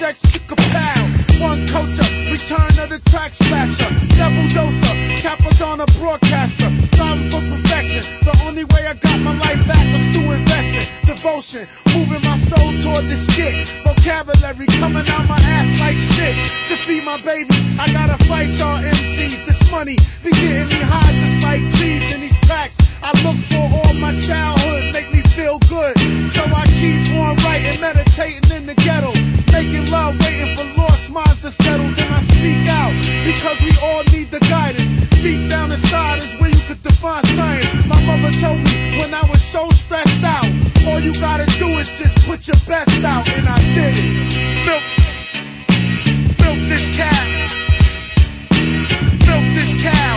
projects, took a pound. One culture, return of the track slasher. Double doser, Capadonna broadcaster. Striving for perfection. The only way I got my life back was through investing. Devotion, moving my soul toward the skit. Vocabulary coming out my ass like shit. To feed my babies, I gotta fight y'all MCs. This money be getting me high just like cheese in these tracks. I look for all my childhood, make me feel good. So I keep on writing, meditating in the ghetto. Making love, waiting for lost minds to settle. Then I speak out, because we all need the guidance. Deep down inside is where you could define science. My mother told me when I was so stressed out, all you gotta do is just put your best out. And I did it. Milk this cow. Milk this cow.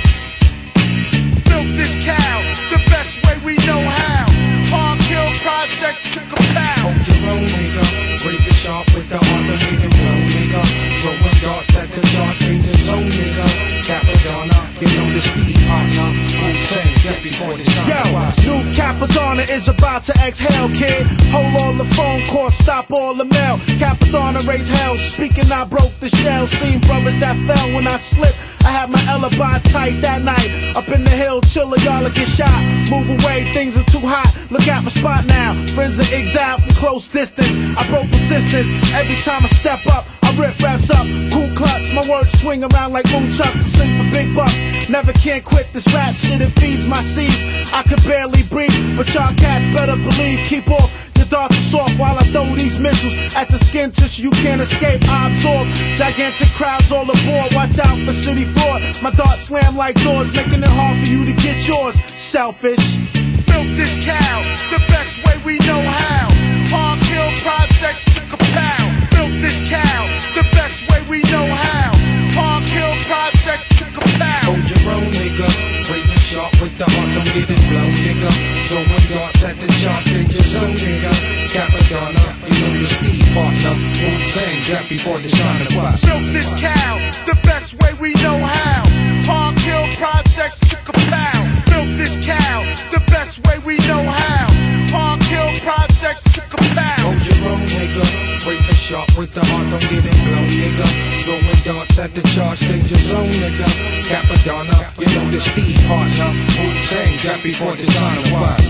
Milk this cow. The best way we know how. Park Hill Projects took a pound. Hold your own, nigga. Break it sharp with the art of hitting blow, nigga. Throwing darts at the charts, change the zone, nigga. Capadonna, you know the speed partner. Wu-Tang, get before the sun. Yo, new Capadonna is about to exhale, kid. Hold all the phone calls, stop all the mail. Capadonna raised hell, speaking I broke the shell. Seen brothers that fell when I slipped. I had my alibi tight that night. Up in the hill, chillin', y'all get shot. Move away, things are too hot. Look at my spot now. Friends are exiled from close distance. I broke resistance. Every time I step up, I rip raps up. Cool clutch, my words swing around like moon chucks. I sing for big bucks. Never can quit this rap shit, it feeds my seeds. I could barely breathe, but y'all cats better believe. Keep off your dark and soft while I throw these missiles at the skin tissue. You can't escape, I absorb. Gigantic crowds all aboard. Watch out for city fraud. My darts slam like doors, making it hard for you to get yours. Selfish. Milk this cow, the best way we know how. Park Hill Projects took a pound. Milk this cow, the best way we know how. Park Hill Projects took a pound. Hold your own, nigga. Break it sharp with the heart, don't get it blow, nigga. Throwing darts at the charts, change your zone, nigga. Capadonna, you know the speed partner. Wu-Tang, get before the sun to rise. Milk this cow, the best way we know how. Park Hill Projects took a pound. Milk this cow, the best way we know how. Park Hill Projects took a pound. Hold your own, nigga. Break it sharp with the heart, don't get it blow, nigga. Throwing darts at the charts, change your zone, nigga. Capadonna, you know the speed partner. Wu-Tang, get before the sun to rise.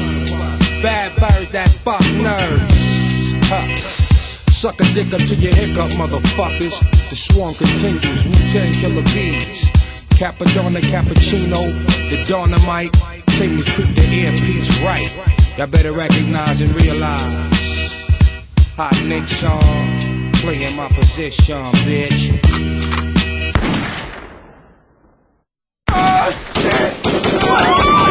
Bad birds that fuck nerds. Huh. Suck a dick up to your hiccup, motherfuckers. The swarm continues, Wu-Tang killer bees. Capadonna, cappuccino, the dynamite. Came to treat the earpiece right. Y'all better recognize and realize. Hot Nick song, playing my position, bitch. Oh shit!